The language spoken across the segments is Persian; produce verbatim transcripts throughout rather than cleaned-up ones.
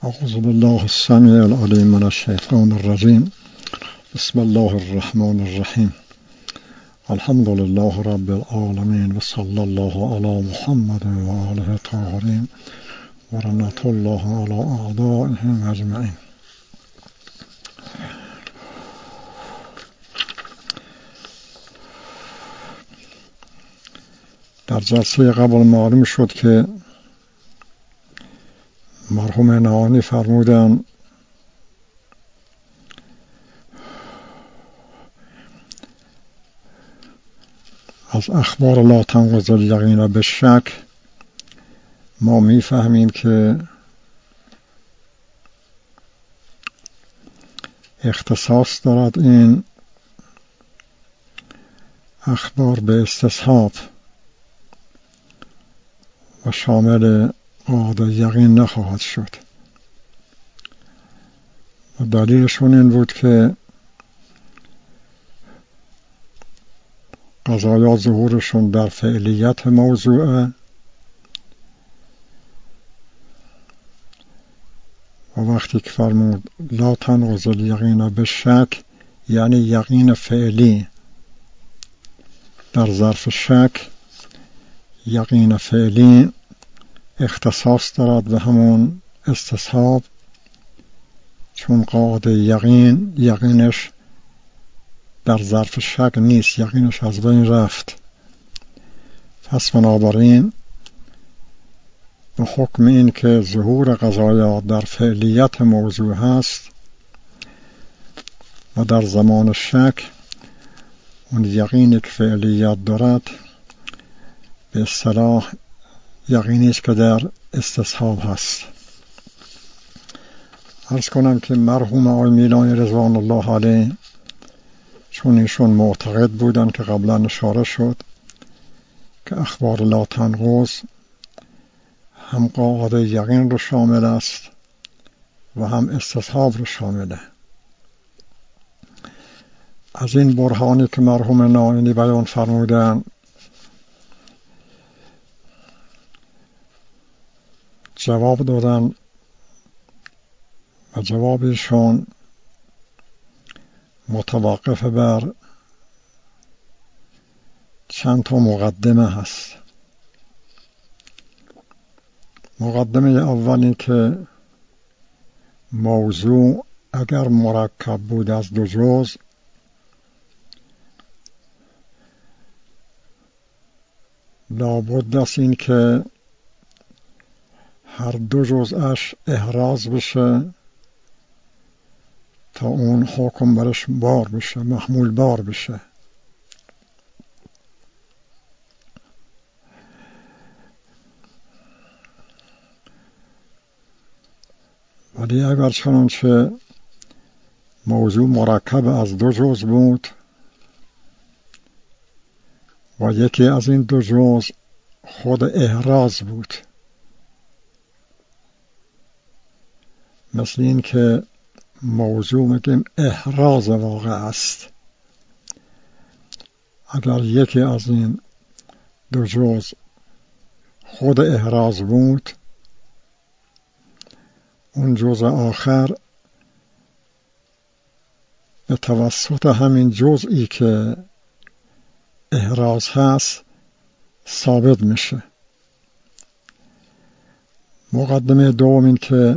أعوذ بالله السميع العليم من الشيطان الرجيم. بسم الله الرحمن الرحيم. الحمد لله رب العالمين وصلى الله على محمد وآله الطاهرين ورحمة الله على أعدائهم أجمعين. در جلسه قبل معلوم شد که مرحوم نعانی فرمودن از اخبار لا تنقض الیقین بالشک ما میفهمیم که اختصاص دارد این اخبار به استصحاب و شامل قاعده یقین نخواهد شد. و دلیلشون این بود که قضایا ظهورشون در فعلیت موضوعه و وقتی که فرمود لا تنقض الیقین بالشک یعنی یقین فعلی در ظرف شک، یقین فعلی اختصاص دارد به همون استصحاب، چون قاعده یقین یقینش در ظرف شک نیست، یقینش از بین رفت. پس بنابراین به حکم این که ظهور قضایا در فعلیت موضوع هست و در زمان شک اون یقینی که فعلیت دارد به اصطلاح یقینی است که در استصحاب هست. عرض کنم که مرحوم آقای میلانی رضوان الله علیه چون ایشون معتقد بودن که قبلا اشاره شد که اخبار لا تنقض هم قاعده یقین رو شامل است و هم استصحاب رو شامله. از این برهانی که مرحوم نعانی بیان فرمودن جواب دادن و جوابشون متوقف بر چند تا مقدمه هست. مقدمه اولی که موضوع اگر مرکب بود از دو جزء لابد است این که هر دو جزءش احراز بشه تا اون حکم برش بار بشه، محمول بار بشه. ولی اگر چنانچه موضوع مرکب از دو جزء بود و یکی از این دو جزء خود احراز بود، مثل این که موضوع میگیم احراز واقع است، اگر یکی از این دو جزء خود احراز بود اون جزء آخر به توسط همین جزئی که احراز هست ثابت میشه. مقدمه دوم این که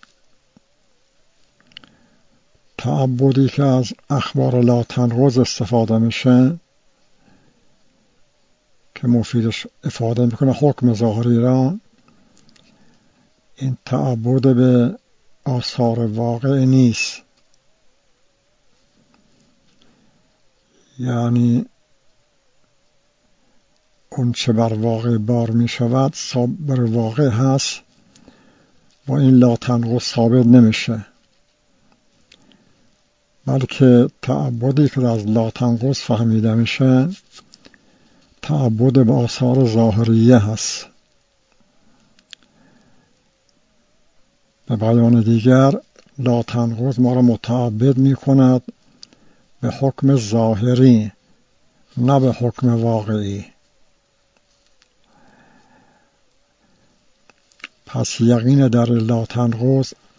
تعبدی که از اخبار لا تنقض استفاده میشه که مفیدش افاده میکنه حکم ظاهری را، این تعبد به آثار واقع نیست، یعنی اون چه بر واقع بار میشود بر واقع هست و این لا تنقض ثابت نمیشه، بلکه تعبدی که از لا تنقض فهمیده میشه تعبد به آثار ظاهریه هست. به بیان دیگر لا تنقض ما را متعبد می کند به حکم ظاهری نه به حکم واقعی. پس یقین در لا تنقض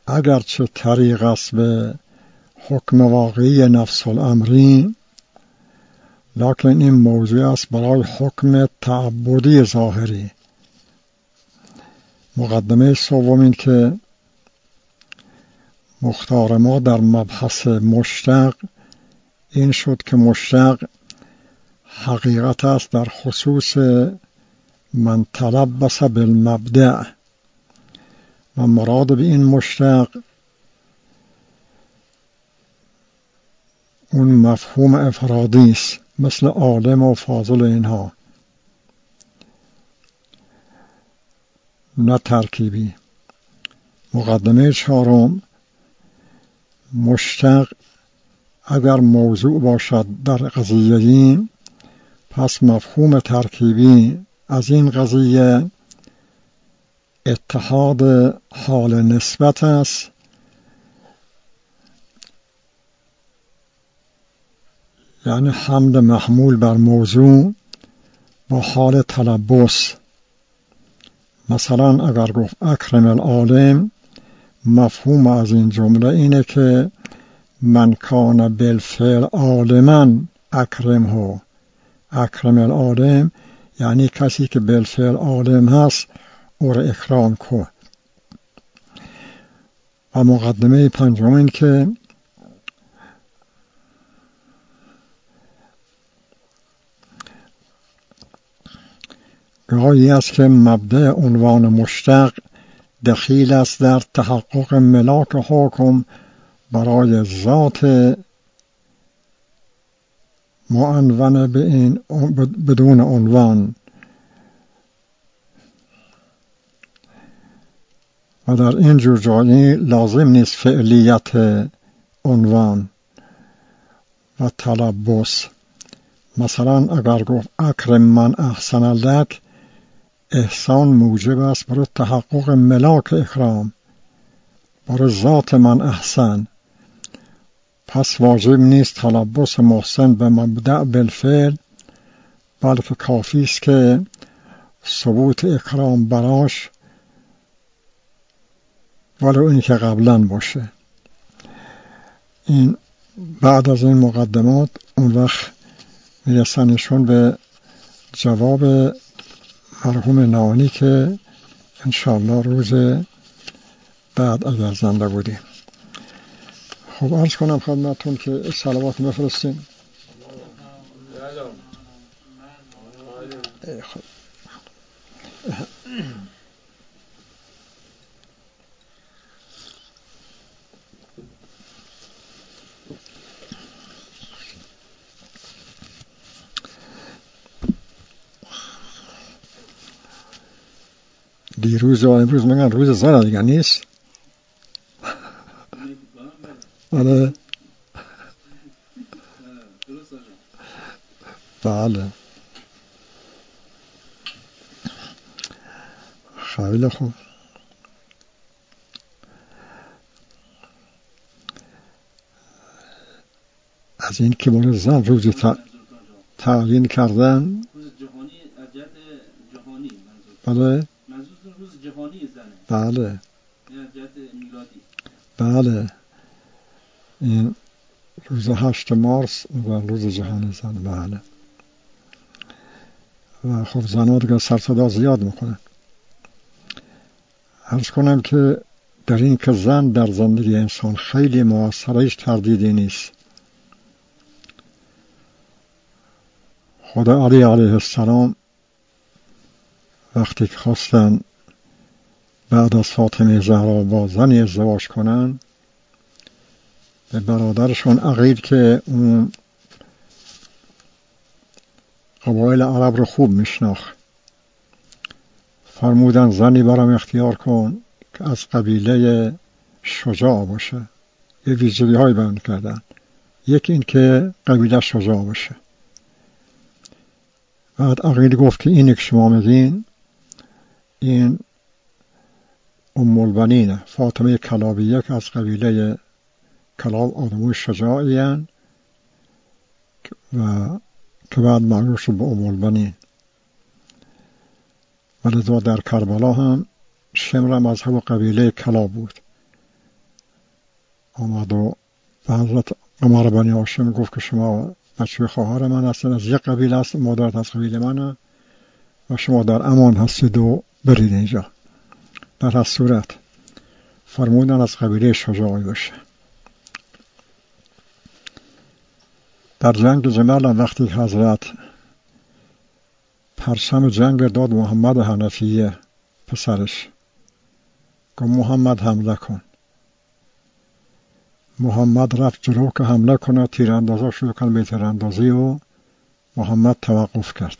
اگرچه طریق است به حکم واقعی نفس الامری، لکن این موضوع است برای حکم تعبدی ظاهری. مقدمه سوم این که مختار ما در مبحث مشتق این شد که مشتق حقیقت است در خصوص من تلبس بالمبدع، و مراد به این مشتق اون مفهوم افرادی است، مثل عالم و فاضل اینها، نه ترکیبی. مقدمه چهارم، مشتق اگر موضوع باشد در قضیه‌ای، پس مفهوم ترکیبی از این قضیه اتحاد حال نسبت است، یعنی حمل محمول بر موضوع با حال تلبس. مثلا اگر گفت اکرم العالم، مفهوم از این جمله اینه که من کان بالفعل عالما اکرمه. اکرم العالم یعنی کسی که بالفعل عالم هست او را اکرام کن. و مقدمه پنجم این که گاهی است که مبدأ عنوان مشتق دخیل است در تحقق ملاک حکم برای ذات معنون به این بدون عنوان، و در این جور جایی لازم نیست فعلیت عنوان و تلبس. مثلا اگر گفت اکرم من احسن لک، احسان موجب است برای تحقق ملاک اکرام، برای ذات من احسن. پس واجب نیست تلبس محسن به مبدأ بالفعل، بلکه کافی است که ثبوت اکرام براش ولو این که قبلا باشه. این بعد از این مقدمات اون وقت میرسنشون به جواب مرحوم نانی که انشاءالله روز بعد اگر زنده بودیم. خب عرض کنم خدمتون که صلوات بفرستیم. خب دیروز و امروز میگن روز زن دیگه نیست. آره بله خیلی خوب. از این که برای زن روز تعیین کردن، بله روز جهانی زنه، بله میلادی، بله این روز هشت مارس و روز جهانی زن. بله و خب زنها دیگه سر صدا زیاد میکنن. عرض کنم که در این که زن در زندگی انسان خیلی مؤثره، هیچ تردیدی نیست. خدا علی علیه السلام وقتی که خواستن بعد از فاطمه زهرا با زنی ازدواج کنن، به برادرشون عقیل که اون قبایل عرب رو خوب میشناخت، فرمودن زنی برام اختیار کن که از قبیله شجاع باشه. یه ویژگی های بیان کردن، یکی این که قبیله شجاع باشه. بعد عقیل گفت که اینی که شما میگین این ام البنین فاطمه کلابیه که از قبیله کلاب آدموی شجاعی هن و که بعد معروف شد به ام البنین. ولذا در کربلا هم شمر مذهب قبیله کلاب بود آمد و به حضرت عمر بنی هاشم گفت که شما بچه خواهر من هستید، از یک قبیله است، مادرت از قبیله منه و شما در امان هستید و برید اینجا. در هر صورت فرمودن از قبیله شجاعی باشه. در جنگ جمل وقتی حضرت پرچم جنگ داد محمد حنفیه پسرش، گفت محمد حمله کن. محمد رفت جلو که حمله کنه، تیراندازا شروع کردن به تیراندازی و محمد توقف کرد.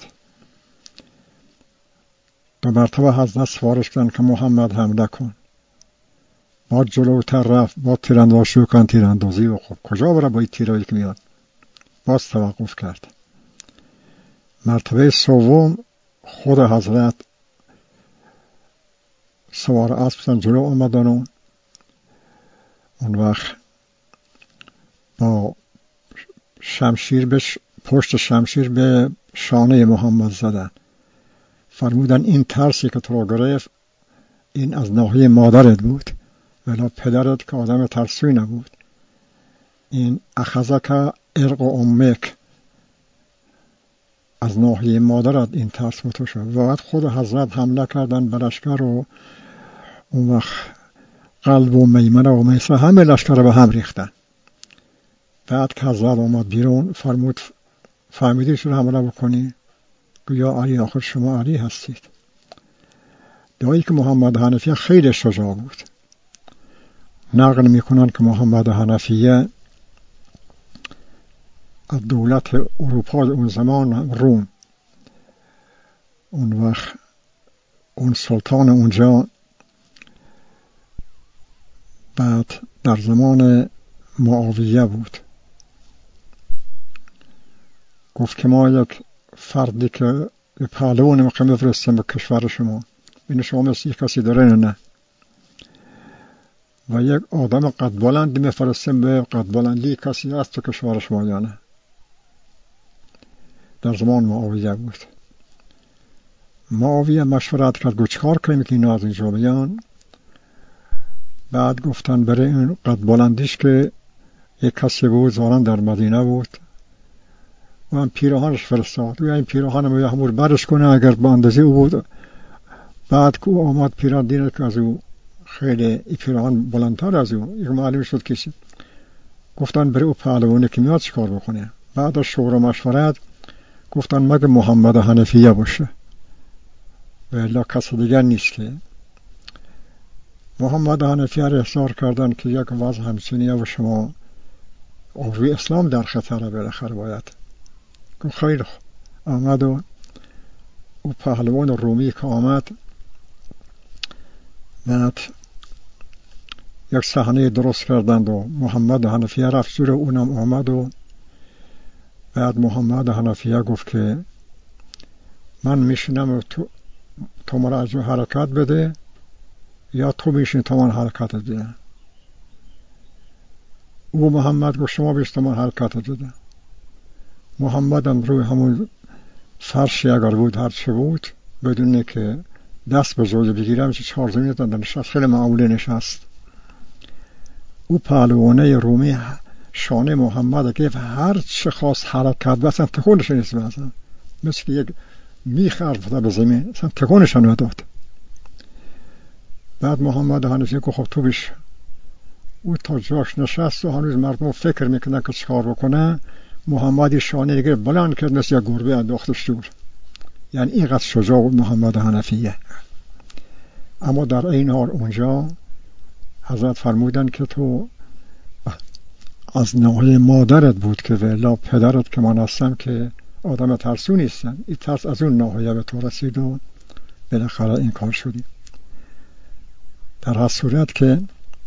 دو مرتبه حضرت سفارش کردن که محمد حمله کن. بعد جلوتر رفت، بعد تیراندازا شروع کردن تیراندازی و خب کجا بره با این تیرایی که میاد؟ باز توقف کرد. مرتبه سوم خود حضرت سوار اسب جلو آمدن و اون وقت با شمشیر به پشت شمشیر به شانه محمد زدن. فرمودن این ترسی که تو را گرفت این از ناحیه مادرت بود، ولی پدرت که آدم ترسوی نبود. این اخذک ارق و امک، از ناحیه مادرت این ترس متو شد. وقت خود حضرت حمله کردن به لشکر و اون وقت قلب و میمنه و میسره همه لشکر به هم ریختن. بعد که حضرت آمد بیرون فرمود فهمیدی چرا حمله بکنی؟ یا علی، آخر شما علی هستید. دایی که محمد حنفیه خیلی شجاع بود. نقل میکنن که محمد حنفیه از دولت اروپا اون زمان روم، اون وقت اون سلطان اونجا بعد در زمان معاویه بود، گفت که ما یک فردی که پهلوان میخوایم بفرستیم به کشور شما، این شما مثل یک کسی داره نه، و یک آدم قد بلند میفرستیم به قد بلندی کسی هست تو کشور شما یا نه. در زمان معاویه بود. معاویه مشورت کرد گفت چیکار کنیم که اینا از اینجا بیان؟ بعد گفتن برای این قد بلندیش که یک کسی بود زارن در مدینه بود و هم پیراهانش فرستاد و این پیراهانم یه همور برش کنه اگر با اندازه او بود. بعد که او آمد پیراهان دینه که از او خیلی این پیراهان بلندتر از او، یک معلوم شد کسی. گفتن برای او پهلوانی که میاد چیکار بکنه؟ بعد از شور و مشورت گفتن مگه محمد حنفیه باشه و الا کس دیگر نیست. که محمد حنفیه را احضار کردن که یک وضع همچنیه و شما اوی اسلام در خطره بالاخره باید. گفت خیلی خوب. آمد و او پهلوان رومی که آمد بعد یک صحنه درست کردند و محمد حنفیه رفت زیر اونم آمد و بعد محمد حنفیه گفت که من میشنم تو تو مرا از حرکت بده یا تو میشین تو من حرکت بده. او محمد گفت شما بیشتر من حرکت بده. محمد هم روی همون فرشی اگر بود هر چه بود بدونه که دست به زوج بگیرم چه چهار زمین در نشست، خیلی معمولی نشست. او پهلوانه رومی شانه محمد که هر چه خواست حرکت بسن تکونش نیست بسن، مثل که یک میخ ارفته به زمین اصلا تکونش نداد. بعد محمد حنفیه که خب تو بیش. او تا جاش نشست و هنوز مردم فکر میکنن که چکار بکنه. محمدی شانه دیگه بلند کرد مثل یک گربه انداختش دور. یعنی اینقدر شجاع بود محمد حنفیه. اما در این حال اونجا حضرت فرمودن که تو از ناحیه مادرت بود که ولی پدرت که من هستم که آدم ترسو نیستن، این ترس از اون ناحیه به تو رسید و بالاخره این کار شدی. در هر صورت که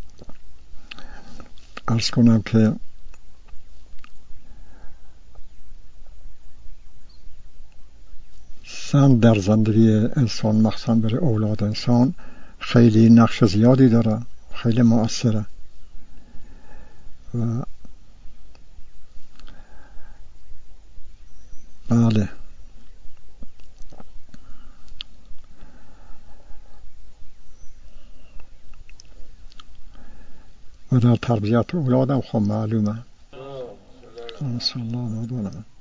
عرض کنم که سن در زندگی انسان مخصوصا برای اولاد انسان خیلی نقش زیادی داره، خیلی مؤثره و بله و و در تربیت اولادم خب معلومه. صلی الله علیه و